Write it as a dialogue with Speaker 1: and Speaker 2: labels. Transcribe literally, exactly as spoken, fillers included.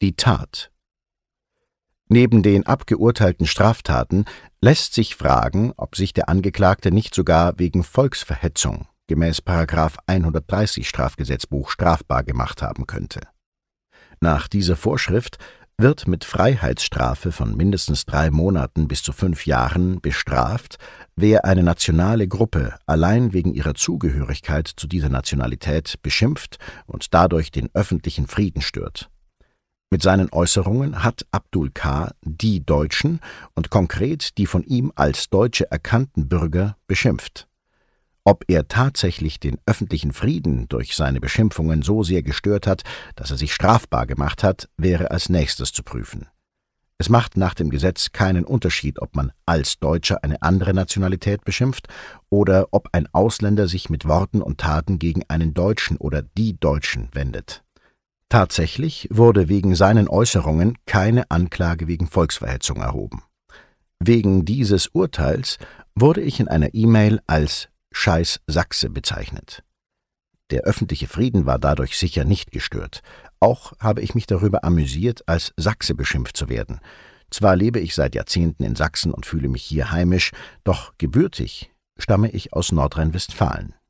Speaker 1: Die Tat. Neben den abgeurteilten Straftaten lässt sich fragen, ob sich der Angeklagte nicht sogar wegen Volksverhetzung gemäß Paragraph hundertdreißig Strafgesetzbuch strafbar gemacht haben könnte. Nach dieser Vorschrift wird mit Freiheitsstrafe von mindestens drei Monaten bis zu fünf Jahren bestraft, wer eine nationale Gruppe allein wegen ihrer Zugehörigkeit zu dieser Nationalität beschimpft und dadurch den öffentlichen Frieden stört. Mit seinen Äußerungen hat Abdul K. die Deutschen und konkret die von ihm als Deutsche erkannten Bürger beschimpft. Ob er tatsächlich den öffentlichen Frieden durch seine Beschimpfungen so sehr gestört hat, dass er sich strafbar gemacht hat, wäre als nächstes zu prüfen. Es macht nach dem Gesetz keinen Unterschied, ob man als Deutscher eine andere Nationalität beschimpft oder ob ein Ausländer sich mit Worten und Taten gegen einen Deutschen oder die Deutschen wendet. Tatsächlich wurde wegen seinen Äußerungen keine Anklage wegen Volksverhetzung erhoben. Wegen dieses Urteils wurde ich in einer E-Mail als Scheiß Sachse bezeichnet. Der öffentliche Frieden war dadurch sicher nicht gestört. Auch habe ich mich darüber amüsiert, als Sachse beschimpft zu werden. Zwar lebe ich seit Jahrzehnten in Sachsen und fühle mich hier heimisch, doch gebürtig stamme ich aus Nordrhein-Westfalen.